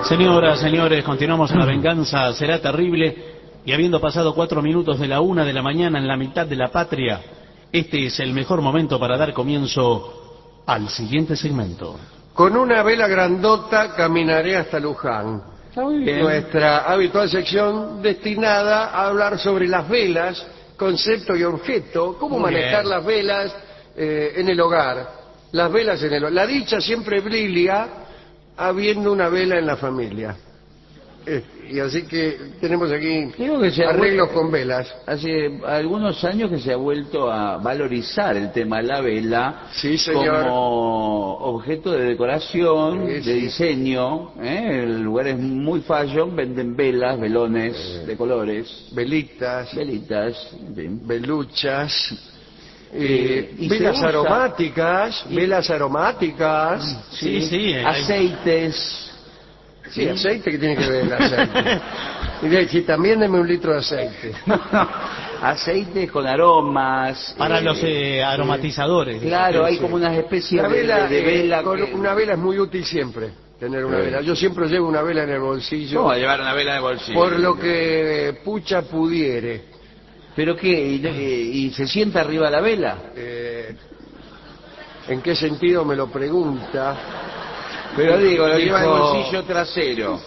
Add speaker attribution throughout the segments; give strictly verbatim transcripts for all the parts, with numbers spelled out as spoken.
Speaker 1: Señoras, señores, continuamos en La Venganza Será Terrible. Y habiendo pasado cuatro minutos de la una de la mañana en la mitad de la patria, este es el mejor momento para dar comienzo al siguiente segmento.
Speaker 2: Con una vela grandota caminaré hasta Luján.
Speaker 1: Está muy bien.
Speaker 2: Nuestra habitual sección destinada a hablar sobre las velas, concepto y objeto, cómo
Speaker 1: Muy
Speaker 2: manejar
Speaker 1: bien.
Speaker 2: las velas eh, en el hogar. Las velas en el hogar. La dicha siempre brilla habiendo una vela en la familia. Eh, y así que tenemos aquí
Speaker 3: Creo que se ha
Speaker 2: arreglos
Speaker 3: vuelto-
Speaker 2: con velas.
Speaker 3: Hace algunos años que se ha vuelto a valorizar el tema de la vela
Speaker 2: Sí, señor.
Speaker 3: como objeto de decoración,
Speaker 2: Sí,
Speaker 3: de
Speaker 2: sí.
Speaker 3: diseño. ¿eh? En lugares muy fashion venden velas, velones de colores,
Speaker 2: Velitas,
Speaker 3: velitas, en fin.
Speaker 2: veluchas, eh,
Speaker 3: Eh, y
Speaker 2: velas
Speaker 3: se usa-
Speaker 2: aromáticas,
Speaker 3: y-
Speaker 2: velas aromáticas.
Speaker 1: Sí, sí, eh,
Speaker 3: aceites.
Speaker 2: Sí, aceite, que tiene que ver el aceite. Y de- sí, también deme un litro de aceite.
Speaker 3: Aceites con aromas.
Speaker 1: para
Speaker 3: eh,
Speaker 1: los eh, aromatizadores.
Speaker 3: Claro, hay
Speaker 2: sí.
Speaker 3: como una especie
Speaker 2: La
Speaker 3: de,
Speaker 2: vela,
Speaker 3: de- de
Speaker 2: eh,
Speaker 3: vela
Speaker 2: con
Speaker 3: que...
Speaker 2: una vela es muy útil siempre, tener una
Speaker 3: Sí.
Speaker 2: vela. Yo siempre llevo una vela en el bolsillo,
Speaker 3: ¿Cómo va a llevar una vela de bolsillo?
Speaker 2: por lo que eh, pucha pudiere.
Speaker 3: ¿Pero qué? ¿Y, y- y se sienta arriba la vela?
Speaker 2: Eh, ¿En qué sentido me lo pregunta?
Speaker 3: Pero digo, lo lleva en el
Speaker 2: Dijo-
Speaker 3: bolsillo trasero.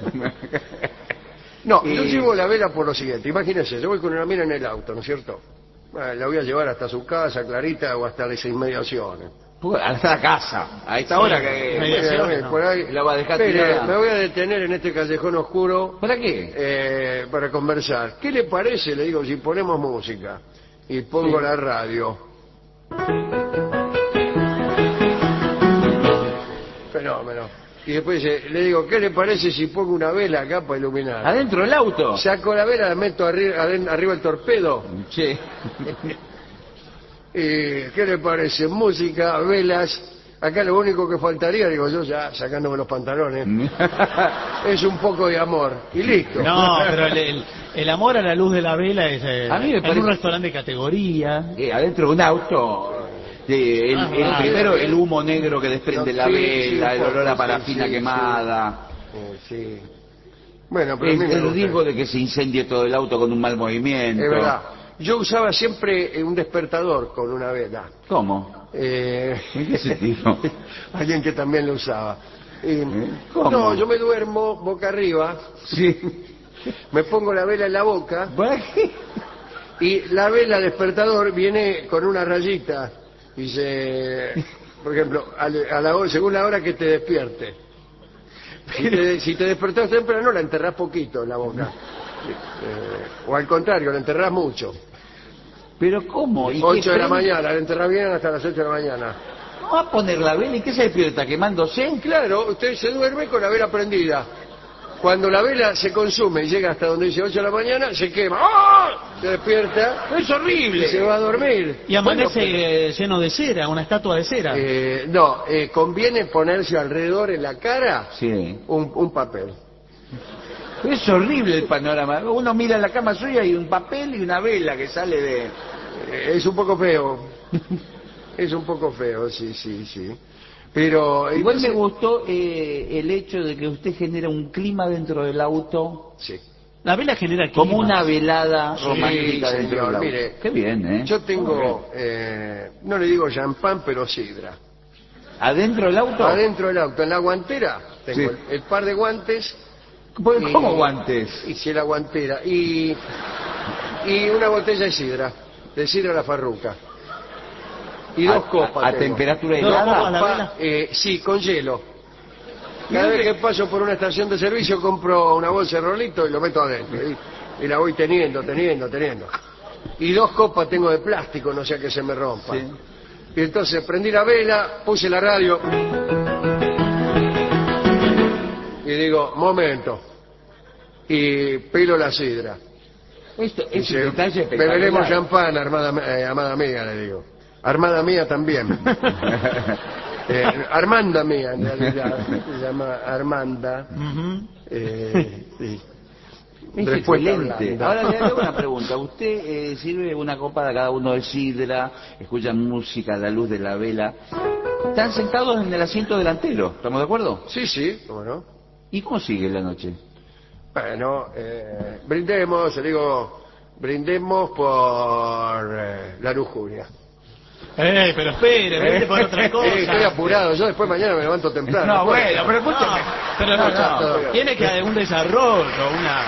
Speaker 2: No,
Speaker 3: Eh,
Speaker 2: yo llevo la vela por lo siguiente. Imagínense, yo voy con una mina en el auto, ¿no es cierto? Ah, la voy a llevar hasta su casa, Clarita, o hasta las inmediaciones.
Speaker 3: Hasta la casa. A esta hora que...
Speaker 1: Mediaciones,
Speaker 2: Eh,
Speaker 1: no.
Speaker 2: por ahí.
Speaker 3: La va a dejar
Speaker 2: Espere,
Speaker 3: tirada.
Speaker 2: me voy a detener en este callejón oscuro
Speaker 3: ¿Para qué?
Speaker 2: eh, para conversar. ¿Qué le parece, le digo, si ponemos música y pongo
Speaker 3: Sí.
Speaker 2: la radio? Fenómeno. Y después dice, le digo, ¿qué le parece si pongo una vela acá para iluminar?
Speaker 3: ¿Adentro del auto?
Speaker 2: Saco la vela, la meto arri- aden- arriba del torpedo.
Speaker 3: Sí.
Speaker 2: ¿Y qué le parece? Música, velas. Acá lo único que faltaría, digo yo, ya sacándome los pantalones, es un poco de amor. Y listo.
Speaker 1: No, pero el, el- el amor a la luz de la vela es eh,
Speaker 3: A mí me
Speaker 1: en
Speaker 3: parece-
Speaker 1: un restaurante de categoría.
Speaker 3: Eh, adentro de un auto... eh, el,
Speaker 1: Ah,
Speaker 3: el-
Speaker 1: ah,
Speaker 3: primero
Speaker 2: sí.
Speaker 3: el humo negro que desprende
Speaker 2: Sí,
Speaker 3: la
Speaker 2: sí,
Speaker 3: vela,
Speaker 2: un
Speaker 3: el
Speaker 2: poco,
Speaker 3: olor a
Speaker 2: sí,
Speaker 3: parafina
Speaker 2: sí,
Speaker 3: quemada...
Speaker 2: Eh, sí. Bueno, pero a
Speaker 3: El,
Speaker 2: mí me
Speaker 3: el
Speaker 2: gusta.
Speaker 3: riesgo de que se incendie todo el auto con un mal movimiento.
Speaker 2: Es verdad. Yo usaba siempre eh, un despertador con una vela.
Speaker 3: ¿Cómo?
Speaker 2: Eh,
Speaker 3: ¿En qué sentido?
Speaker 2: alguien que también lo usaba. Eh,
Speaker 3: ¿Cómo?
Speaker 2: No, yo me duermo boca arriba,
Speaker 3: Sí.
Speaker 2: me pongo la vela en la boca
Speaker 3: ¿Para qué?
Speaker 2: y la vela despertador viene con una rayita. Dice, por ejemplo, a la- a la hora- según la hora que te despierte. Si te, si te despertás temprano, la enterrás poquito en la boca. Eh, o al contrario, la enterrás mucho.
Speaker 3: ¿Pero cómo? ¿Y qué
Speaker 2: ocho de la
Speaker 3: prende?
Speaker 2: mañana, la enterrás bien hasta las ocho de la mañana.
Speaker 3: ¿Cómo va a poner la vela? ¿Y qué se despierta? ¿Quemándose?
Speaker 2: Claro, usted se duerme con la vela prendida. Cuando la vela se consume y llega hasta donde dice ocho de la mañana, se quema. ¡Ah! Se despierta
Speaker 3: ¡Es
Speaker 2: y
Speaker 3: horrible!
Speaker 2: se va a dormir.
Speaker 1: Y amanece
Speaker 2: Bueno,
Speaker 1: eh, lleno de cera, una estatua de cera.
Speaker 2: eh, no, eh, conviene ponerse alrededor en la cara
Speaker 3: Sí.
Speaker 2: un, un papel.
Speaker 3: Es horrible el panorama. Uno mira en la cama suya y un papel y una vela que sale de...
Speaker 2: Eh, es un poco feo. Es un poco feo, sí, sí, sí. Pero
Speaker 3: Igual me
Speaker 2: entonces-
Speaker 3: gustó eh, el hecho de que usted genera un clima dentro del auto,
Speaker 2: Sí.
Speaker 1: La vela genera clima.
Speaker 3: como una velada
Speaker 2: Sí,
Speaker 3: romántica dentro
Speaker 2: señor,
Speaker 3: del auto.
Speaker 2: mire,
Speaker 3: Qué bien, ¿eh?
Speaker 2: Yo
Speaker 3: Muy
Speaker 2: tengo, eh, no le digo champán, pero sidra.
Speaker 3: bien. ¿Adentro del auto?
Speaker 2: Adentro del auto, en la guantera, tengo
Speaker 3: Sí.
Speaker 2: el, el par de guantes.
Speaker 3: Pues,
Speaker 2: y-
Speaker 3: ¿cómo guantes?
Speaker 2: Y si la guantera. Y, y una botella de sidra, de sidra la farruca. Y dos
Speaker 3: A-
Speaker 2: copas.
Speaker 3: a- a
Speaker 2: tengo.
Speaker 3: temperatura
Speaker 1: Dos
Speaker 3: helada.
Speaker 1: copas, la
Speaker 2: Copa,
Speaker 1: vela.
Speaker 2: eh, sí, con hielo. Cada vez que paso por una estación de servicio compro una bolsa de rolito y lo meto adentro. Y, y la voy teniendo, teniendo, teniendo. Y dos copas tengo de plástico, no sea que se me rompa.
Speaker 3: Sí.
Speaker 2: Y entonces prendí la vela, puse la radio y digo, momento. Y pelo la sidra.
Speaker 3: Esto es
Speaker 2: Dice,
Speaker 3: un detalle espectacular.
Speaker 2: beberemos champán, armada, eh, amada mía, le digo. Armada mía también. Eh, Armanda mía, en realidad. Se llama Armanda.
Speaker 1: Ujú.
Speaker 2: Eh, sí.
Speaker 3: Es
Speaker 2: Respuesta
Speaker 3: excelente.
Speaker 2: blanda.
Speaker 3: Ahora le hago una pregunta. Usted eh, sirve una copa de cada uno de sidra, escuchan música a la luz de la vela. Están sentados en el asiento delantero, ¿estamos de acuerdo?
Speaker 2: Sí, sí, ¿cómo no?
Speaker 3: ¿Y cómo sigue la noche?
Speaker 2: Bueno, eh, brindemos, le digo, brindemos por eh, la lujuria.
Speaker 1: Eh, pero espere, vente por otra cosa.
Speaker 2: Eh, estoy apurado, yo después mañana me levanto temprano.
Speaker 3: No, bueno, pero
Speaker 1: No,
Speaker 3: escúchame.
Speaker 1: pero
Speaker 3: No,
Speaker 1: no,
Speaker 3: no.
Speaker 1: tiene que haber un desarrollo, una...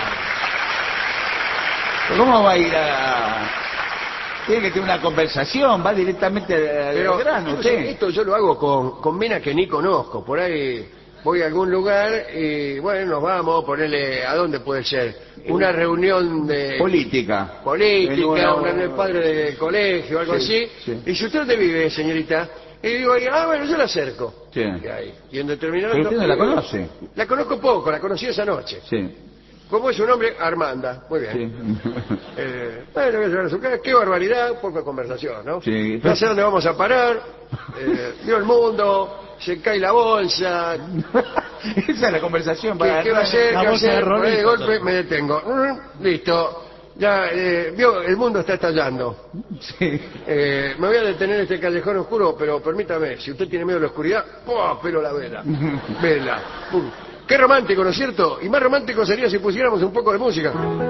Speaker 3: ¿Cómo va a ir a...? Tiene que tener una conversación, va directamente al
Speaker 2: Pero
Speaker 3: grano
Speaker 2: esto,
Speaker 3: usted.
Speaker 2: esto yo lo hago con, con minas que ni conozco. Por ahí voy a algún lugar y bueno, nos vamos a ponerle, ¿a dónde puede ser? Una reunión de...
Speaker 3: Política.
Speaker 2: política,
Speaker 3: En una-
Speaker 2: una de padre de colegio, algo
Speaker 3: Sí,
Speaker 2: así.
Speaker 3: sí.
Speaker 2: Y si usted dónde vive, señorita, y digo, ah, bueno, yo la acerco.
Speaker 3: Sí.
Speaker 2: Y, ahí, y en determinado...
Speaker 3: Pero usted no la conoce.
Speaker 2: La conozco poco, la conocí esa noche.
Speaker 3: Sí.
Speaker 2: ¿Cómo es su nombre? Armanda. Muy bien.
Speaker 3: Sí.
Speaker 2: Eh, bueno, voy a llevar a su casa. Qué barbaridad, poca conversación, ¿no?
Speaker 3: Sí.
Speaker 2: No sé dónde vamos a parar. Eh, vio el mundo, se cae la bolsa.
Speaker 3: Esa es la conversación
Speaker 2: ¿Qué,
Speaker 3: para...
Speaker 2: qué va a hacer?
Speaker 1: La
Speaker 2: ¿Qué va a
Speaker 1: bolsa de
Speaker 2: hacer? Por ahí de
Speaker 1: Rolito.
Speaker 2: golpe me detengo. Mm, Listo. Ya, eh, vio, el mundo está estallando.
Speaker 3: Sí.
Speaker 2: Eh, me voy a detener en este callejón oscuro, pero permítame, si usted tiene miedo a la oscuridad, ¡pua! Pero la vela. Vela. Pum. Qué romántico, ¿no es cierto? Y más romántico sería si pusiéramos un poco de música.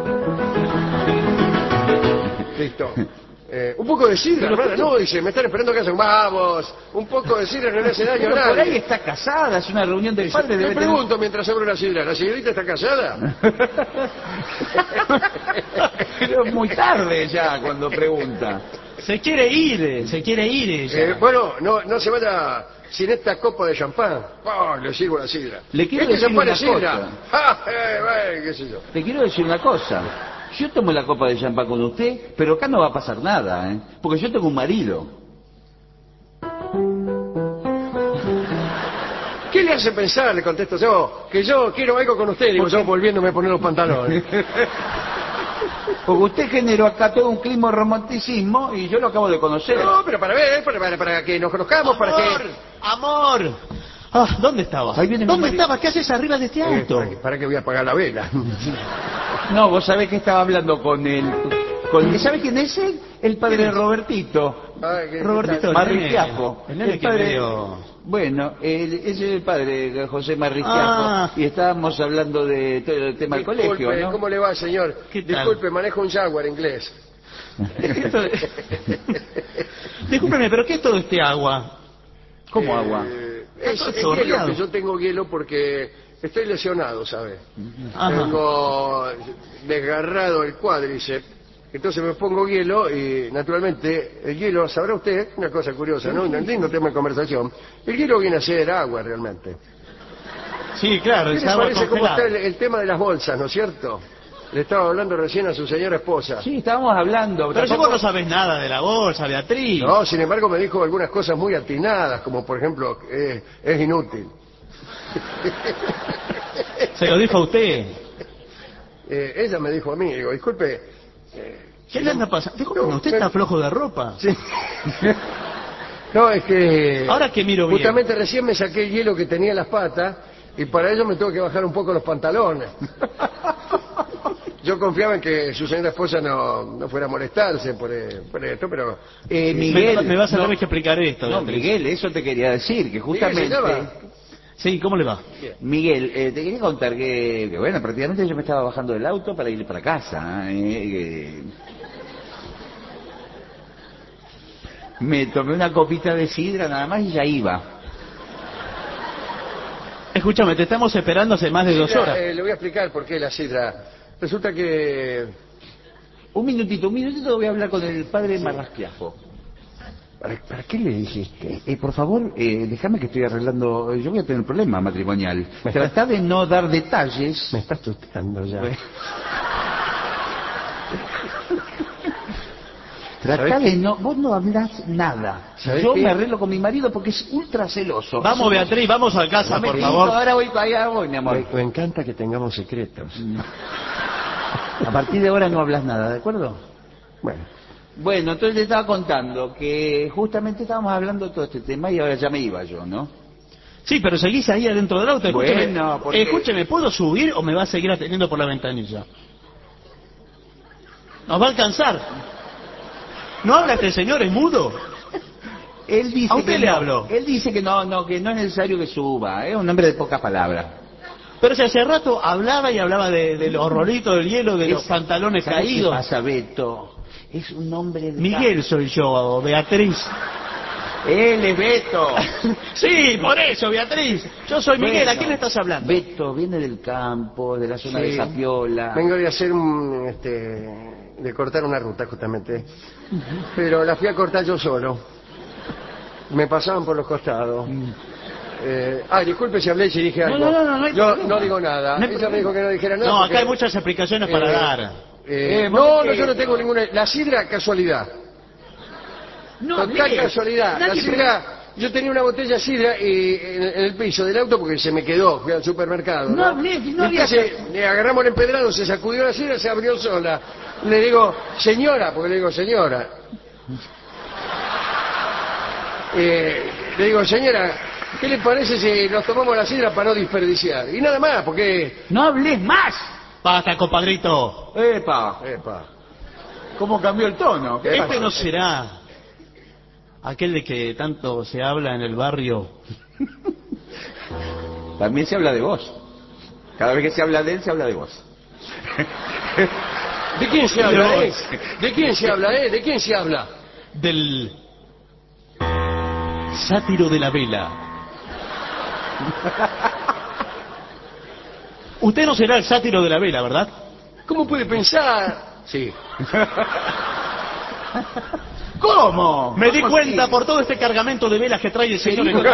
Speaker 2: Listo. Eh, un poco de sidra, hermana, no, dice, me están esperando acá. Vamos, un poco de sidra no le hace daño
Speaker 3: Pero
Speaker 2: a
Speaker 3: por ahí
Speaker 2: nadie.
Speaker 3: está casada, es una reunión del padre.
Speaker 2: Le
Speaker 3: Debe tener-
Speaker 2: pregunto mientras abro la sidra, ¿la señorita está casada?
Speaker 3: Pero es muy tarde ya cuando pregunta.
Speaker 1: Se quiere ir, se quiere ir ella.
Speaker 2: Eh, bueno, no, no se vaya sin esta copa de champán. Oh, le sirvo la sidra.
Speaker 3: Le quiero
Speaker 2: este
Speaker 3: decir
Speaker 2: champán
Speaker 3: una
Speaker 2: es sidra.
Speaker 3: cosa.
Speaker 2: Ah, eh, bueno, qué sé yo.
Speaker 3: Te quiero decir una cosa. Yo tomo la copa de champán con usted, pero acá no va a pasar nada, ¿eh? Porque yo tengo un marido.
Speaker 2: ¿Qué le hace pensar, le contesto yo, que yo quiero algo con usted? Digo yo volviéndome a poner los pantalones.
Speaker 3: Porque usted generó acá todo un clima de romanticismo y yo lo acabo de conocer.
Speaker 2: No, pero para ver, para, para, para que nos conozcamos, para que...
Speaker 1: ¡Amor! ¡Amor! Ah, ¿dónde estabas?
Speaker 3: Ahí viene mi
Speaker 1: ¿Dónde
Speaker 3: marido.
Speaker 1: estabas? ¿Qué haces arriba de este
Speaker 2: Eh,
Speaker 1: auto?
Speaker 2: para, que, para que voy a apagar la vela.
Speaker 3: No, vos sabés que estaba hablando con él. Con... ¿Sabe quién es él? El padre de Robertito.
Speaker 2: Ay, ¿qué-
Speaker 1: Robertito, el
Speaker 3: Marriquiajo.
Speaker 1: nene, el nene que medio-
Speaker 3: Bueno, el- ese es el padre, José Marriquiajo.
Speaker 1: Ah.
Speaker 3: Y estábamos hablando de todo el tema del
Speaker 2: Disculpe,
Speaker 3: colegio, ¿no?
Speaker 2: ¿cómo le va, señor?
Speaker 1: ¿Qué tal?
Speaker 2: Disculpe, manejo un Jaguar inglés.
Speaker 1: Esto de- Discúlpeme, ¿pero qué es todo este agua?
Speaker 3: ¿Cómo
Speaker 2: Eh,
Speaker 3: agua?
Speaker 2: Es,
Speaker 1: Está todo
Speaker 2: es hielo,
Speaker 1: chorreado.
Speaker 2: que yo tengo hielo porque estoy lesionado, ¿sabe?
Speaker 1: Ajá.
Speaker 2: Tengo desgarrado el cuádriceps. Entonces me pongo hielo y, naturalmente, el hielo, sabrá usted, una cosa curiosa, ¿no? Un lindo tema de conversación. El hielo viene a ser agua, realmente.
Speaker 1: Sí, claro,
Speaker 2: ¿Qué
Speaker 1: es
Speaker 2: les
Speaker 1: agua
Speaker 2: parece cómo está
Speaker 1: congelada.
Speaker 2: el, el tema de las bolsas, ¿no es cierto? Le estaba hablando recién a su señora esposa.
Speaker 3: Sí, estábamos hablando.
Speaker 1: Pero si
Speaker 3: tampoco-
Speaker 1: vos no sabes nada de la bolsa, Beatriz.
Speaker 2: No, sin embargo, me dijo algunas cosas muy atinadas, como por ejemplo, eh, es inútil.
Speaker 1: Se lo dijo a usted.
Speaker 2: Eh, ella me dijo a mí, digo, disculpe. eh,
Speaker 1: ¿Qué le anda pasando? Discúlpeme,
Speaker 2: No,
Speaker 1: ¿usted
Speaker 2: me-
Speaker 1: está flojo de ropa?
Speaker 2: Sí. No, es que...
Speaker 1: Ahora que miro bien.
Speaker 2: Justamente recién me saqué el hielo que tenía en las patas y para ello me tuve que bajar un poco los pantalones. Yo confiaba en que su señora esposa no, no fuera a molestarse por, eh, por esto, pero...
Speaker 3: Eh,
Speaker 1: Me-
Speaker 3: Miguel.
Speaker 1: me, vas a
Speaker 3: no,
Speaker 1: tener que explicar esto.
Speaker 3: No,
Speaker 1: Beatriz.
Speaker 3: Miguel, eso te quería decir, que justamente...
Speaker 2: Miguel, se llama.
Speaker 1: Sí, ¿cómo le va?
Speaker 3: Miguel, eh, te quería contar que, que, bueno, prácticamente yo me estaba bajando del auto para ir para casa. eh, que- Me tomé una copita de sidra nada más y ya iba.
Speaker 1: Escúchame, te estamos esperando hace más de dos
Speaker 2: Sidra,
Speaker 1: horas.
Speaker 2: eh, le voy a explicar por qué la sidra. Resulta que...
Speaker 3: Un minutito, un minutito voy a hablar con el padre Marrasquiajo. ¿Para, ¿Para qué le dijiste? Eh, por favor, eh, déjame que estoy arreglando... Yo voy a tener un problema matrimonial. Trata de no dar detalles.
Speaker 2: Me estás tuteando ya.
Speaker 3: Trata
Speaker 2: ¿Sabés
Speaker 3: de
Speaker 2: qué?
Speaker 3: no... Vos no hablas nada.
Speaker 2: ¿Sabés
Speaker 3: Yo
Speaker 2: qué?
Speaker 3: me arreglo con mi marido porque es ultra celoso.
Speaker 1: Vamos, Beatriz, vamos a casa,
Speaker 3: Un
Speaker 1: por
Speaker 3: momentito,
Speaker 1: favor.
Speaker 3: ahora voy, allá voy, mi amor.
Speaker 2: Me, me encanta que tengamos secretos.
Speaker 3: A partir de ahora no hablas nada, ¿de acuerdo?
Speaker 2: Bueno,
Speaker 3: Bueno, entonces le estaba contando que justamente estábamos hablando de todo este tema y ahora ya me iba yo, ¿no?
Speaker 1: Sí, pero seguís ahí adentro del auto. Escúcheme,
Speaker 3: Bueno, porque-
Speaker 1: escúcheme, ¿puedo subir o me va a seguir atendiendo por la ventanilla? Nos va a alcanzar. ¿No habla este señor? ¿Es mudo?
Speaker 3: Él dice
Speaker 1: ¿A usted
Speaker 3: que
Speaker 1: le
Speaker 3: no,
Speaker 1: habló?
Speaker 3: Él dice que no, no, que no es necesario que suba, es un hombre de pocas palabras.
Speaker 1: Pero si hace rato hablaba y hablaba de, de los rolitos del hielo, de los
Speaker 3: Es-
Speaker 1: pantalones
Speaker 3: ¿Sabes
Speaker 1: caídos.
Speaker 3: qué pasa, Beto? Es un hombre de...
Speaker 1: Miguel soy yo, Beatriz.
Speaker 3: Él es Beto.
Speaker 1: Sí, por eso, Beatriz. Yo soy Miguel, ¿a
Speaker 3: Bueno,
Speaker 1: quién le estás hablando?
Speaker 3: Beto viene del campo, de la zona
Speaker 2: Sí.
Speaker 3: de Zapiola.
Speaker 2: Vengo de hacer un, este, de cortar una ruta justamente, pero la fui a cortar yo solo. Me pasaban por los costados. Eh, ah, disculpe si hablé y si dije algo.
Speaker 3: no, no, no, no hay
Speaker 2: Yo
Speaker 3: problema.
Speaker 2: no digo nada.
Speaker 3: No hay
Speaker 2: Ella
Speaker 3: problema.
Speaker 2: me dijo que no dijera nada.
Speaker 1: No,
Speaker 2: porque,
Speaker 1: acá hay muchas explicaciones para
Speaker 2: eh,
Speaker 1: dar.
Speaker 2: eh,
Speaker 3: Eh,
Speaker 2: no,
Speaker 3: porque-
Speaker 2: no, yo no tengo ninguna. La sidra, casualidad.
Speaker 3: No,
Speaker 2: Total
Speaker 3: hablé.
Speaker 2: casualidad. La
Speaker 3: Nadie
Speaker 2: sidra, yo tenía una botella de sidra y, en, en el piso del auto porque se me quedó. Fui al supermercado.
Speaker 3: No
Speaker 2: No,
Speaker 3: hablé, no
Speaker 2: Y
Speaker 3: había-
Speaker 2: entonces, le agarramos el empedrado, se sacudió la sidra, se abrió sola. Le digo, señora, porque le digo, señora. Eh, le digo, señora, ¿qué le parece si nos tomamos la sidra para no desperdiciar? Y nada más, porque...
Speaker 3: No hables más.
Speaker 1: Basta, compadrito.
Speaker 3: Epa,
Speaker 2: Epa,
Speaker 3: ¿cómo cambió el tono? ¿Qué
Speaker 1: Este
Speaker 3: pasa?
Speaker 1: no será aquel de que tanto se habla en el barrio.
Speaker 3: También se habla de vos. Cada vez que se habla de él, se habla de vos.
Speaker 2: ¿de quién se habla, eh? ¿De quién se habla, eh? ¿De quién se habla?
Speaker 1: Del sátiro de la vela. Usted no será el sátiro de la vela, ¿verdad?
Speaker 2: ¿Cómo puede pensar? Sí.
Speaker 3: ¿Cómo?
Speaker 1: Me di
Speaker 3: ¿Cómo
Speaker 1: cuenta
Speaker 3: así?
Speaker 1: por todo este cargamento de velas que trae el señor. en-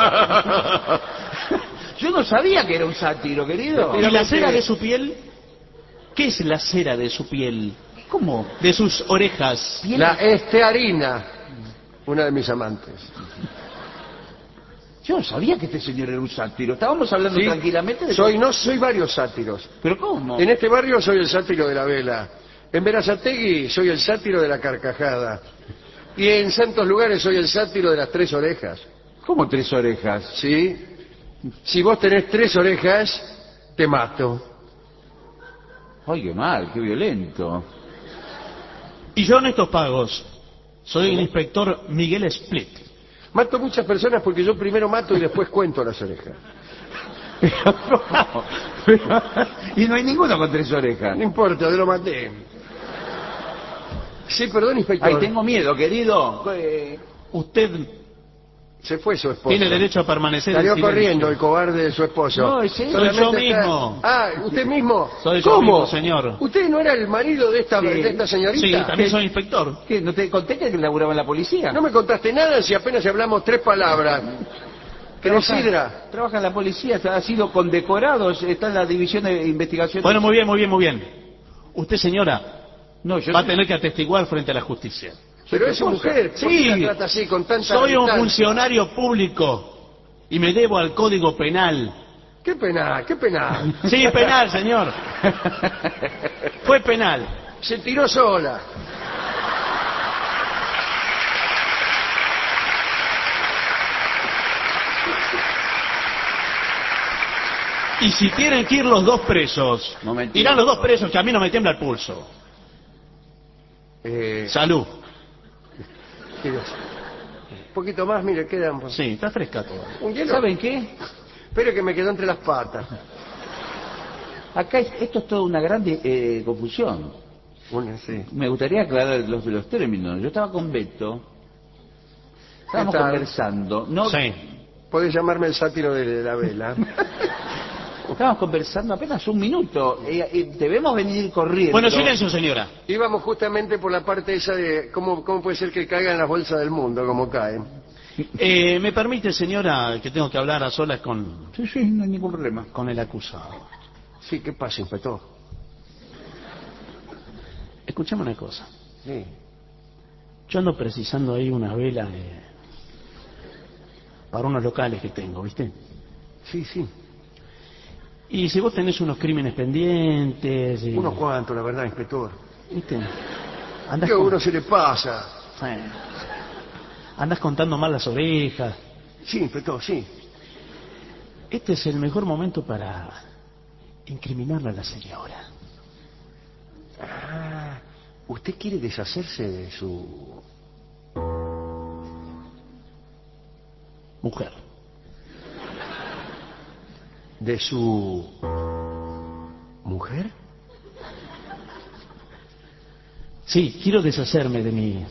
Speaker 3: Yo no sabía que era un sátiro, querido.
Speaker 1: ¿Y la cera de su piel? ¿Qué es la cera de su piel?
Speaker 3: ¿Cómo?
Speaker 1: De sus orejas.
Speaker 2: La estearina, una de mis amantes.
Speaker 3: Yo no sabía que este señor era un sátiro. Estábamos hablando
Speaker 2: Sí,
Speaker 3: tranquilamente de...
Speaker 2: soy, no soy varios sátiros.
Speaker 3: ¿Pero cómo?
Speaker 2: En este barrio soy el sátiro de la vela. En Berazategui soy el sátiro de la carcajada. Y en santos lugares soy el sátiro de las tres orejas.
Speaker 3: ¿Cómo tres orejas?
Speaker 2: ¿Sí? Si vos tenés tres orejas, te mato.
Speaker 3: Ay, qué mal, qué violento.
Speaker 1: Y yo en estos pagos soy el inspector Miguel Split.
Speaker 2: Mato muchas personas porque yo primero mato y después cuento las orejas.
Speaker 3: Pero- y no hay ninguno con tres orejas.
Speaker 2: No importa, yo lo maté. Sí, perdón, inspector.
Speaker 3: Ay, tengo miedo, querido. Eh,
Speaker 1: Usted
Speaker 2: Se fue su esposo.
Speaker 1: tiene derecho a permanecer en
Speaker 2: Salió
Speaker 1: silencio.
Speaker 2: corriendo el cobarde de su esposo.
Speaker 3: No, es él.
Speaker 1: Soy yo
Speaker 2: Solamente está-
Speaker 1: mismo.
Speaker 2: Ah, ¿usted mismo?
Speaker 1: Soy yo
Speaker 2: ¿Cómo?
Speaker 1: mismo, señor.
Speaker 2: ¿Usted no era el marido de esta,
Speaker 3: Sí.
Speaker 2: de esta señorita?
Speaker 1: Sí, también soy inspector.
Speaker 3: ¿Qué? ¿No te conté que laburaba en la policía?
Speaker 2: No me contaste nada si apenas hablamos tres palabras. ¿Querés
Speaker 3: Trabaja-
Speaker 2: sidra?
Speaker 3: Trabaja en la policía, ha sido condecorado, está en la división de investigación.
Speaker 1: Bueno, muy bien, muy bien, muy bien. Usted, señora,
Speaker 3: No, yo
Speaker 1: va a
Speaker 3: no-
Speaker 1: tener que atestiguar frente a la justicia.
Speaker 2: Pero es su mujer. ¿Por qué
Speaker 1: Sí,
Speaker 2: la trata así, con tanta
Speaker 1: soy un
Speaker 2: distancia?
Speaker 1: funcionario público y me debo al Código Penal.
Speaker 2: Qué penal, qué penal.
Speaker 1: Sí, penal, señor. Fue penal.
Speaker 2: Se tiró sola.
Speaker 1: Y si tienen que ir los dos presos,
Speaker 3: Momentito.
Speaker 1: irán los dos presos, que a mí no me tiembla el pulso.
Speaker 2: Eh,
Speaker 1: Salud.
Speaker 2: mire, un poquito más, mire, quedan. pues.
Speaker 1: Sí, está fresca toda.
Speaker 2: Un hielo.
Speaker 3: ¿Saben qué?
Speaker 2: Espere que me quedó entre las patas.
Speaker 3: Acá es- esto es toda una gran eh, confusión.
Speaker 2: Una, sí.
Speaker 3: Me gustaría aclarar los, los términos. Yo estaba con Beto, estábamos
Speaker 2: ¿Qué tal?
Speaker 3: conversando, no,
Speaker 1: Sí.
Speaker 2: Podés llamarme el sátiro de la vela.
Speaker 3: estábamos conversando apenas un minuto. Eh, eh, debemos venir corriendo.
Speaker 1: Bueno, silencio, señora.
Speaker 2: Íbamos justamente por la parte esa de cómo, cómo puede ser que caigan las bolsas del mundo, como caen.
Speaker 1: Eh, ¿Me permite, señora, que tengo que hablar a solas con,
Speaker 3: Sí, sí, no hay ningún problema.
Speaker 1: con el acusado?
Speaker 2: Sí, ¿qué pasa, inspector?
Speaker 1: Escuchame una cosa.
Speaker 2: Sí.
Speaker 1: Yo ando precisando ahí una vela eh, para unos locales que tengo, ¿viste?
Speaker 2: Sí, sí.
Speaker 1: Y si vos tenés unos crímenes pendientes... Y,
Speaker 2: Unos cuantos, la verdad, inspector.
Speaker 1: ¿Viste? Andás,
Speaker 2: ¿Qué a
Speaker 1: con-
Speaker 2: uno se le pasa?
Speaker 1: eh, andás contando mal las orejas.
Speaker 2: Sí, inspector, sí.
Speaker 1: Este es el mejor momento para incriminarla a la señora.
Speaker 2: Ah, ¿usted quiere deshacerse de su...
Speaker 1: Mujer.
Speaker 2: de su mujer.
Speaker 1: Sí, quiero deshacerme de mi...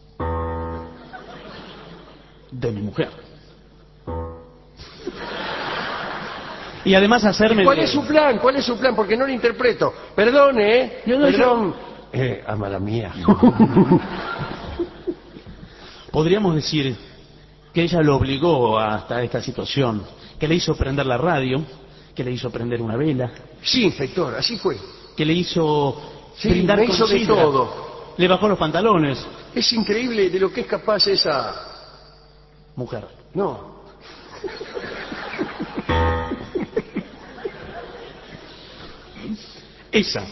Speaker 1: de mi mujer. Y además hacerme...
Speaker 2: ¿Cuál
Speaker 1: de...
Speaker 2: es su plan? ¿Cuál es su plan? Porque no lo interpreto. Perdone, ¿eh?
Speaker 1: Yo no-
Speaker 2: Perdón. Eh, a mala mía.
Speaker 1: Podríamos decir que ella lo obligó hasta esta situación, que le hizo prender la radio, que le hizo prender una vela,
Speaker 2: Sí, inspector, así fue.
Speaker 1: que le hizo
Speaker 2: Sí,
Speaker 1: brindar
Speaker 2: me
Speaker 1: con
Speaker 2: hizo de
Speaker 1: sidra,
Speaker 2: todo.
Speaker 1: le bajó los pantalones.
Speaker 2: Es increíble de lo que es capaz esa...
Speaker 1: Mujer.
Speaker 2: No.
Speaker 1: Esa.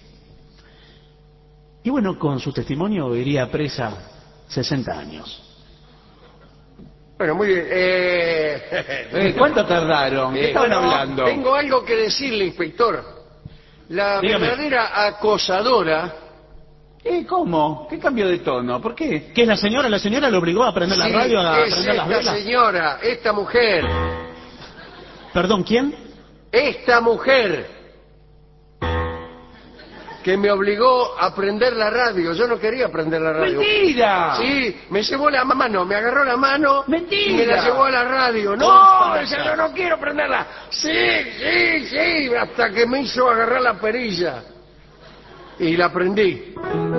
Speaker 1: Y bueno, con su testimonio iría presa sesenta años.
Speaker 2: Bueno, muy bien. Eh...
Speaker 3: Eh, ¿Cuánto tardaron? ¿Qué
Speaker 2: Eh,
Speaker 3: estaban
Speaker 2: bueno,
Speaker 3: hablando?
Speaker 2: Tengo algo que decirle, inspector. La
Speaker 1: Dígame.
Speaker 2: verdadera acosadora...
Speaker 3: Eh, ¿Cómo? ¿Qué cambio de tono? ¿Por qué?
Speaker 1: ¿Qué es la señora? ¿La señora lo obligó a prender la
Speaker 2: Sí,
Speaker 1: radio, a
Speaker 2: es
Speaker 1: prender las
Speaker 2: esta
Speaker 1: velas?
Speaker 2: señora, esta mujer,
Speaker 1: Perdón, ¿quién?
Speaker 2: esta mujer que me obligó a prender la radio. Yo no quería prender la radio.
Speaker 3: ¡Mentira!
Speaker 2: Sí, me llevó la mano, me agarró la mano
Speaker 3: ¡Mentira!
Speaker 2: y me la llevó a la radio. No,
Speaker 1: Contra-
Speaker 2: decía, yo no quiero prenderla. Sí, sí, sí, hasta que me hizo agarrar la perilla y la prendí.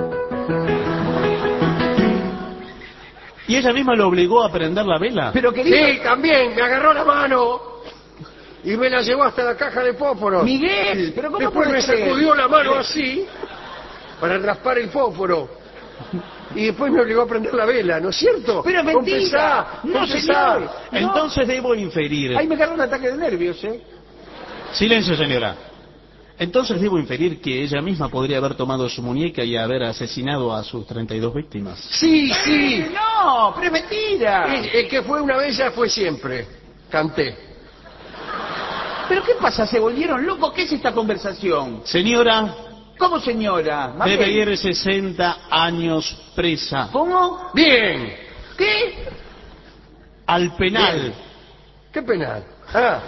Speaker 1: ¿Y ella misma lo obligó a prender la vela?
Speaker 3: Pero querido...
Speaker 2: Sí, también, me agarró la mano y me la llevó hasta la caja de fósforos.
Speaker 3: Miguel, ¿pero cómo
Speaker 2: Después
Speaker 3: puede
Speaker 2: me
Speaker 3: ser?
Speaker 2: sacudió la mano así para raspar el fósforo. Y después me obligó a prender la vela, ¿no es cierto?
Speaker 3: Pero es mentira.
Speaker 2: Confesá,
Speaker 3: No,
Speaker 2: confesá.
Speaker 3: señor. No.
Speaker 1: Entonces debo inferir...
Speaker 3: Ahí me agarró un ataque de nervios, ¿eh?
Speaker 1: Silencio, señora. Entonces debo inferir que ella misma podría haber tomado su muñeca y haber asesinado a sus treinta y dos víctimas.
Speaker 2: Sí, sí.
Speaker 3: Eh, No, pero es mentira.
Speaker 2: El, el que fue una vez ya fue siempre. Canté.
Speaker 3: ¿Pero qué pasa? ¿Se volvieron locos? ¿Qué es esta conversación?
Speaker 1: Señora,
Speaker 3: ¿Cómo, señora? Más
Speaker 1: debe
Speaker 3: bien.
Speaker 1: ir sesenta años presa.
Speaker 3: ¿Cómo?
Speaker 2: Bien.
Speaker 3: ¿Qué?
Speaker 1: Al penal.
Speaker 2: Bien. ¿Qué penal? Ah,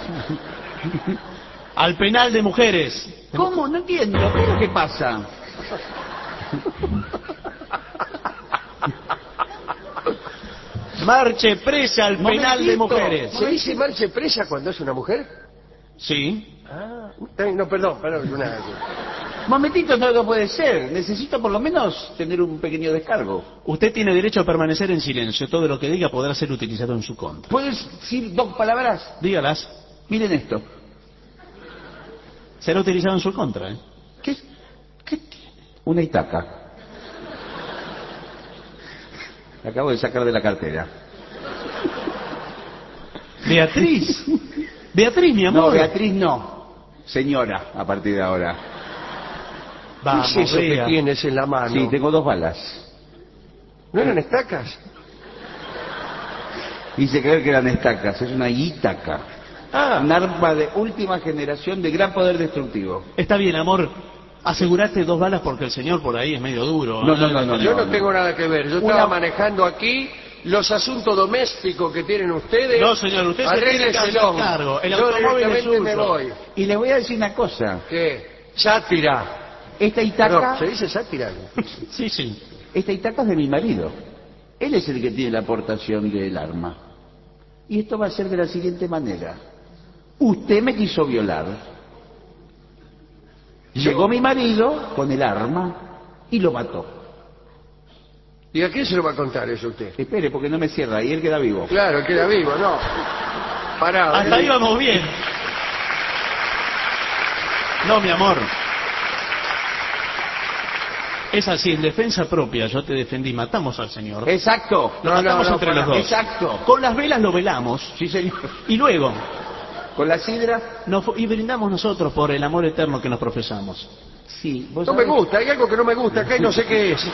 Speaker 1: Al penal de mujeres.
Speaker 3: ¿Cómo? No entiendo. ¿Qué es lo que pasa?
Speaker 1: Marche presa al penal de
Speaker 3: Momentito.
Speaker 1: mujeres.
Speaker 2: ¿se dice marche presa cuando es una mujer?
Speaker 1: Sí.
Speaker 2: Ah, no, perdón, perdón. Una...
Speaker 3: Momentito, no, no puede ser. Necesito por lo menos tener un pequeño descargo.
Speaker 1: Usted tiene derecho a permanecer en silencio. Todo lo que diga podrá ser utilizado en su contra.
Speaker 3: ¿Puedes decir dos palabras?
Speaker 1: Dígalas.
Speaker 3: Miren esto.
Speaker 1: Será utilizado en su contra, ¿eh?
Speaker 3: ¿Qué, qué tiene? Una itaca. La acabo de sacar de la cartera.
Speaker 1: Beatriz. Beatriz, mi
Speaker 3: No,
Speaker 1: amor.
Speaker 3: Beatriz no. Señora, a partir de ahora.
Speaker 1: Vamos,
Speaker 2: ¿Qué es eso
Speaker 1: Bea.
Speaker 2: que tienes en la mano?
Speaker 3: Sí, tengo dos balas.
Speaker 2: ¿No eran estacas?
Speaker 3: Hice creer que eran estacas, es una itaca.
Speaker 2: Ah,
Speaker 3: Un arma de última generación de gran poder destructivo.
Speaker 1: Está bien, amor. Asegurate dos balas porque el señor por ahí es medio duro.
Speaker 3: No, no, no, no.
Speaker 2: yo no, tengo nada que ver. Yo
Speaker 3: Una-
Speaker 2: estaba manejando aquí los asuntos domésticos que tienen ustedes.
Speaker 1: No, señor, usted se tiene que hacer
Speaker 2: Arrégleselo.
Speaker 1: cargo. El
Speaker 2: Yo
Speaker 1: automóvil es
Speaker 2: directamente me
Speaker 1: suyo.
Speaker 2: voy.
Speaker 3: Y les voy a decir una cosa.
Speaker 2: ¿Qué? Sátira.
Speaker 3: Esta
Speaker 2: No,
Speaker 3: itaca,
Speaker 2: ¿se dice sátira?
Speaker 1: Sí, sí.
Speaker 3: esta itaca es de mi marido. Él es el que tiene la aportación del arma. Y esto va a ser de la siguiente manera. Usted me quiso violar. Llegó mi marido con el arma y lo mató.
Speaker 2: ¿Y a quién se lo va a contar eso usted?
Speaker 3: Espere, porque no me cierra y él queda vivo.
Speaker 2: Claro, queda vivo, no. Pará.
Speaker 1: Hasta
Speaker 2: eh.
Speaker 1: ahí vamos bien. No, mi amor. Es así, en defensa propia, yo te defendí, matamos al señor.
Speaker 3: Exacto.
Speaker 1: Lo
Speaker 2: No, no,
Speaker 1: matamos
Speaker 2: no,
Speaker 1: entre
Speaker 2: pará.
Speaker 1: los dos.
Speaker 3: Exacto.
Speaker 1: Con las velas lo velamos.
Speaker 3: Sí, señor.
Speaker 1: Y luego,
Speaker 3: Con la sidra.
Speaker 1: nos, fu- y brindamos nosotros por el amor eterno que nos profesamos.
Speaker 3: Sí. ¿Vos
Speaker 2: No me
Speaker 3: sabés-
Speaker 2: gusta, hay algo que no me gusta acá y no sé qué es.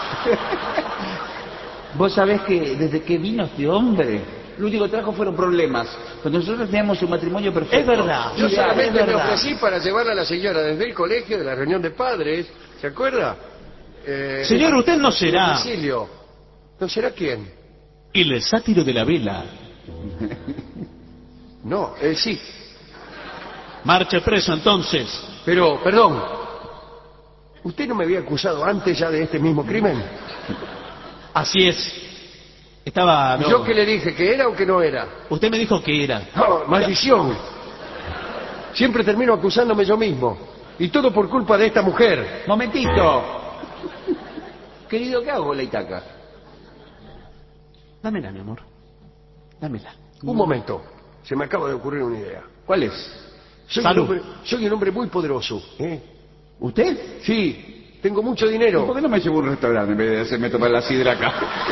Speaker 3: Vos sabés que desde que vino este hombre, lo único que trajo fueron problemas. Cuando nosotros teníamos un matrimonio perfecto.
Speaker 1: Es verdad.
Speaker 2: Yo
Speaker 1: Sí,
Speaker 2: solamente
Speaker 1: es
Speaker 2: me
Speaker 1: verdad.
Speaker 2: ofrecí para llevarla a la señora desde el colegio, de la reunión de padres, ¿se acuerda? Eh,
Speaker 1: Señor, usted no será
Speaker 2: Cecilio. ¿No será quién?
Speaker 1: el sátiro de la vela.
Speaker 2: No, eh, sí.
Speaker 1: Marche preso entonces.
Speaker 2: Pero, perdón, ¿usted no me había acusado antes ya de este mismo crimen?
Speaker 1: Así es. Estaba... no.
Speaker 2: ¿Yo qué le dije? ¿Que era o que no era?
Speaker 1: Usted me dijo que era.
Speaker 2: ¡Oh, maldición! Siempre termino acusándome yo mismo. Y todo por culpa de esta mujer.
Speaker 3: Momentito. Querido, ¿qué hago con la Itaca?
Speaker 1: Dámela, mi amor. Dámela.
Speaker 2: Un momento. Se me acaba de ocurrir una idea.
Speaker 3: ¿Cuál es?
Speaker 2: Soy, un
Speaker 1: Salud.
Speaker 2: hombre, soy un hombre muy poderoso. ¿eh?
Speaker 3: ¿Usted?
Speaker 2: Sí, tengo mucho
Speaker 3: ¿Y
Speaker 2: dinero.
Speaker 3: por qué no me llevo a un restaurante en vez de hacerme tomar la sidra acá?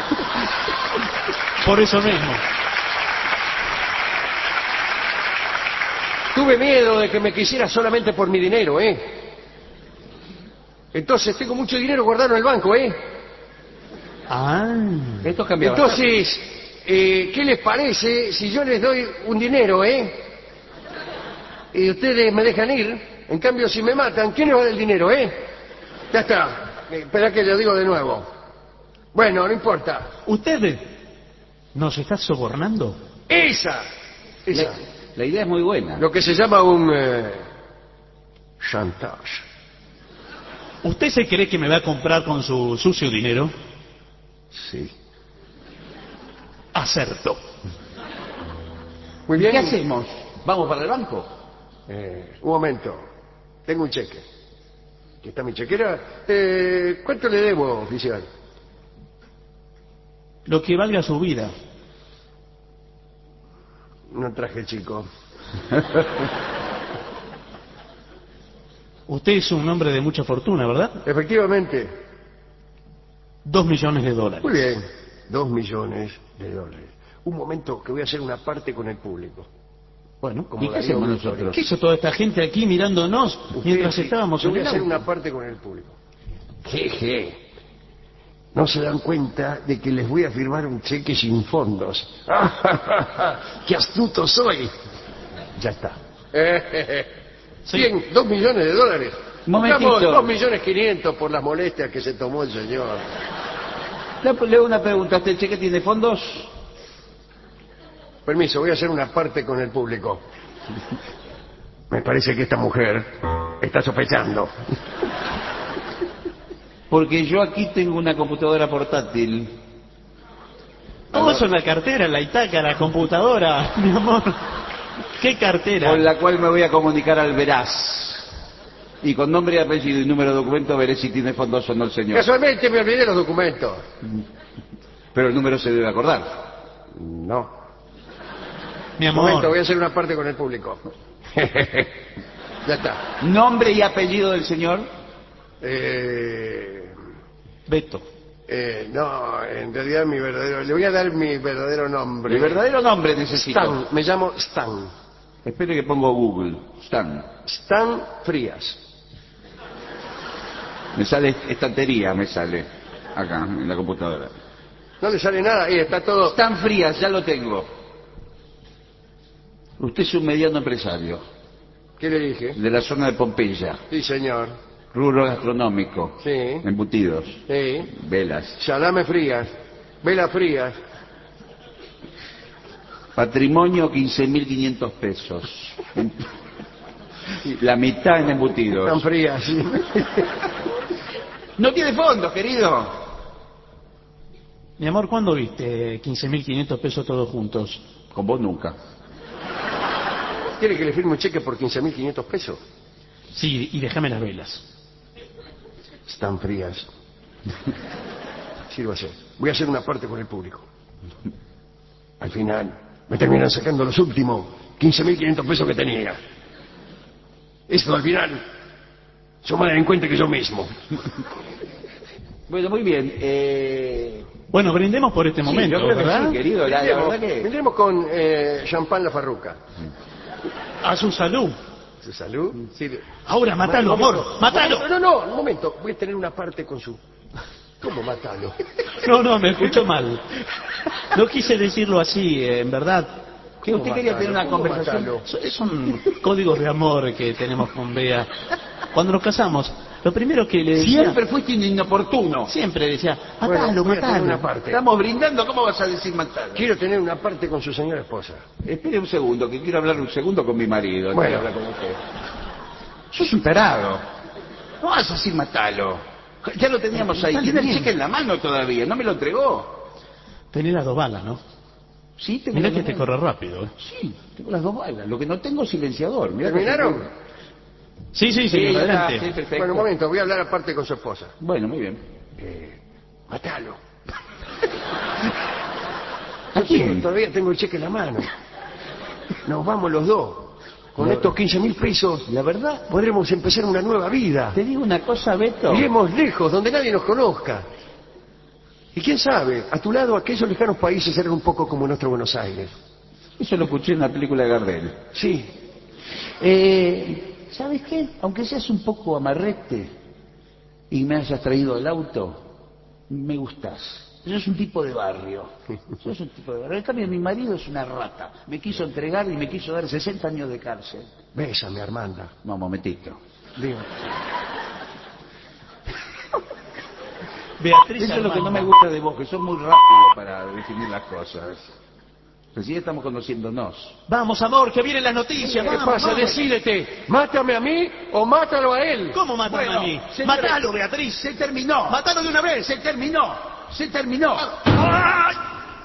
Speaker 1: Por eso mismo.
Speaker 2: Tuve miedo de que me quisiera solamente por mi dinero, ¿eh? Entonces tengo mucho dinero guardado en el banco, ¿eh?
Speaker 1: Ah.
Speaker 3: Esto cambia
Speaker 2: Entonces, eh, ¿qué les parece si yo les doy un dinero, eh? Y ustedes me dejan ir. En cambio, si me matan, ¿quién les va a dar el dinero, eh? Ya está. Eh, espera que lo digo de nuevo. Bueno, no importa.
Speaker 1: ¿Usted nos está sobornando?
Speaker 2: Esa. Esa.
Speaker 3: La, la idea es muy buena.
Speaker 2: Lo que se llama un... Eh, chantage.
Speaker 1: ¿Usted se cree que me va a comprar con su sucio dinero?
Speaker 2: Sí.
Speaker 1: Acertó.
Speaker 2: Muy
Speaker 3: ¿Y
Speaker 2: bien.
Speaker 3: qué hacemos? ¿Vamos para el banco?
Speaker 2: Eh, un momento. Tengo un cheque. Aquí está mi chequera. Eh, ¿Cuánto le debo, oficial?
Speaker 1: Lo que valga su vida.
Speaker 2: No traje, chico.
Speaker 1: Usted es un hombre de mucha fortuna, ¿verdad?
Speaker 2: Efectivamente.
Speaker 1: Dos millones de dólares.
Speaker 2: Muy bien. Dos millones de dólares. Un momento que voy a hacer una parte con el público.
Speaker 1: Bueno,
Speaker 2: Como
Speaker 3: ¿y qué
Speaker 2: Darío
Speaker 3: hacemos
Speaker 2: Vittorio.
Speaker 3: nosotros?
Speaker 1: ¿qué hizo toda esta gente aquí mirándonos
Speaker 2: Usted,
Speaker 1: mientras
Speaker 2: sí,
Speaker 1: estábamos
Speaker 2: yo
Speaker 1: en
Speaker 2: voy a
Speaker 1: el
Speaker 2: hacer
Speaker 1: auto?
Speaker 2: una parte con el público. Jeje. No se dan cuenta de que les voy a firmar un cheque sin fondos. ¡Qué astuto soy! Ya está.
Speaker 1: Sí.
Speaker 2: Bien, dos millones de dólares.
Speaker 3: Momentito.
Speaker 2: Pongamos dos millones quinientos por las molestias que se tomó el señor.
Speaker 3: Le, le hago una pregunta. ¿Este cheque tiene fondos?
Speaker 2: Permiso, voy a hacer una parte con el público. Me parece que esta mujer está sospechando.
Speaker 3: Porque yo aquí tengo una computadora portátil.
Speaker 1: Todo eso en la cartera, en la Itaca, la computadora, mi amor. ¿Qué cartera?
Speaker 3: Con la cual me voy a comunicar al veraz. Y con nombre y apellido y número de documento veré si tiene fondos o no el señor.
Speaker 2: Casualmente me olvidé los documentos.
Speaker 3: Pero el número se debe acordar.
Speaker 2: No.
Speaker 1: Mi
Speaker 2: Un momento,
Speaker 1: amor.
Speaker 2: voy a hacer una parte con el público. Ya está.
Speaker 3: Nombre y apellido del señor.
Speaker 2: Eh,
Speaker 1: Beto.
Speaker 2: eh, no, en realidad mi verdadero... Le voy a dar mi verdadero nombre.
Speaker 3: Mi verdadero nombre necesito.
Speaker 2: Stan. Me llamo Stan.
Speaker 3: Espere que pongo Google. Stan.
Speaker 2: Stan Frías.
Speaker 3: Me sale estantería, me sale. Acá, en la computadora.
Speaker 2: No le sale nada. Ahí está todo.
Speaker 3: Stan Frías, ya lo tengo. Usted es un mediano empresario.
Speaker 2: ¿Qué le dije?
Speaker 3: De la zona de Pompeya.
Speaker 2: Sí, señor.
Speaker 3: Rubro gastronómico.
Speaker 2: Sí.
Speaker 3: Embutidos.
Speaker 2: Sí.
Speaker 3: Velas.
Speaker 2: Salame frías. Velas frías.
Speaker 3: Patrimonio quince mil quinientos pesos. La mitad en embutidos.
Speaker 2: Tan frías. Sí.
Speaker 3: No tiene fondos, querido.
Speaker 1: Mi amor, ¿cuándo viste quince mil quinientos pesos todos juntos?
Speaker 3: Con vos nunca.
Speaker 2: ¿Quiere que le firme un cheque por quince mil quinientos pesos?
Speaker 1: Sí, y déjame las velas.
Speaker 2: Están frías. Sírvase. Voy a hacer una parte con el público. Al final, me terminan sacando los últimos quince mil quinientos pesos que tenía. Esto al final son más delincuentes que yo mismo.
Speaker 3: Bueno, muy bien. Eh...
Speaker 1: Bueno, brindemos por este
Speaker 3: sí,
Speaker 1: momento,
Speaker 3: yo creo que
Speaker 1: ¿verdad?
Speaker 3: sí, querido. La, la
Speaker 2: Vendremos,
Speaker 3: verdad que...
Speaker 2: vendremos con eh, champán La Farruca.
Speaker 1: A su salud.
Speaker 2: ¿Su salud? Sí.
Speaker 1: Ahora, matalo,
Speaker 2: Un momento.
Speaker 1: amor, matalo.
Speaker 2: No, no, no, un momento. Voy a tener una parte con su... ¿Cómo matalo?
Speaker 1: No, no, me escuchó mal. No quise decirlo así, eh, en verdad.
Speaker 3: Que usted quería
Speaker 2: matalo?
Speaker 3: tener una
Speaker 2: ¿Cómo
Speaker 3: conversación.
Speaker 2: matalo?
Speaker 1: So- Son códigos de amor que tenemos con Bea. Cuando nos casamos, Lo primero que le decía...
Speaker 3: Siempre fuiste inoportuno.
Speaker 1: Siempre decía,
Speaker 2: Bueno,
Speaker 1: matalo,
Speaker 2: voy a tener
Speaker 1: matalo.
Speaker 2: una parte.
Speaker 3: Estamos brindando, ¿cómo vas a decir matalo?
Speaker 2: Quiero tener una parte con su señora esposa.
Speaker 3: Espere un segundo, que quiero hablar un segundo con mi marido. no
Speaker 2: Bueno.
Speaker 3: quiero hablar con usted. Sos un tarado. No vas a decir matalo. Ya lo teníamos ahí.
Speaker 1: Está
Speaker 3: Tiene el
Speaker 1: bien.
Speaker 3: cheque en la mano todavía. No me lo entregó.
Speaker 1: Tenés las dos balas, ¿no?
Speaker 3: Sí, tengo
Speaker 1: Mirá
Speaker 3: las
Speaker 1: que
Speaker 3: dos
Speaker 1: te
Speaker 3: balas.
Speaker 1: corre rápido, ¿eh?
Speaker 3: Sí, tengo las dos balas. Lo que no tengo es silenciador. Mirá que-
Speaker 2: ¿Terminaron?
Speaker 1: Sí, sí,
Speaker 3: Sí,
Speaker 1: señor,
Speaker 3: ya está,
Speaker 1: adelante.
Speaker 3: sí, perfecto.
Speaker 2: Bueno, un momento, voy a hablar aparte con su esposa.
Speaker 3: Bueno, muy bien.
Speaker 2: Eh, matalo.
Speaker 3: ¿A quién?
Speaker 2: Todavía tengo el cheque en la mano. Nos vamos los dos. Con
Speaker 3: La-
Speaker 2: estos quince mil pesos
Speaker 3: La verdad,
Speaker 2: podremos empezar una nueva vida.
Speaker 3: te digo una cosa, Beto.
Speaker 2: Iremos lejos, donde nadie nos conozca. Y quién sabe, a tu lado aquellos lejanos países eran un poco como nuestro Buenos Aires.
Speaker 3: Eso lo escuché en la película de Gardel.
Speaker 2: Sí,
Speaker 3: Eh, ¿Sabes qué? Aunque seas un poco amarrete y me hayas traído el auto, me gustás. Sos un tipo de barrio. Sos un tipo de barrio. En cambio, mi marido es una rata. Me quiso entregar y me quiso dar sesenta años de cárcel.
Speaker 2: bésame, Armanda.
Speaker 3: No, un momentito.
Speaker 2: Digo,
Speaker 1: Beatriz
Speaker 3: Eso es lo que no
Speaker 1: Armanda.
Speaker 3: me gusta de vos, que sos muy rápido para definir las cosas. Recién estamos conociéndonos.
Speaker 1: Vamos, amor, que vienen las noticias.
Speaker 2: ¿qué
Speaker 1: Vamos,
Speaker 2: pasa?
Speaker 1: vamos.
Speaker 2: Decídete, mátame a mí o mátalo a él.
Speaker 1: ¿Cómo matan
Speaker 3: Bueno,
Speaker 1: a mí?
Speaker 3: señores,
Speaker 1: Matalo, Beatriz.
Speaker 3: Se terminó.
Speaker 1: Matalo de una vez.
Speaker 3: Se terminó. Se terminó.
Speaker 2: ¡Ay!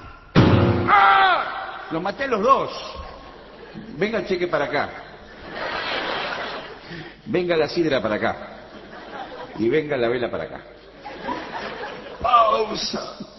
Speaker 2: ¡Ah!
Speaker 3: Los maté a los dos. Venga el cheque para acá. Venga la sidra para acá. Y venga la vela para acá.
Speaker 2: Pausa.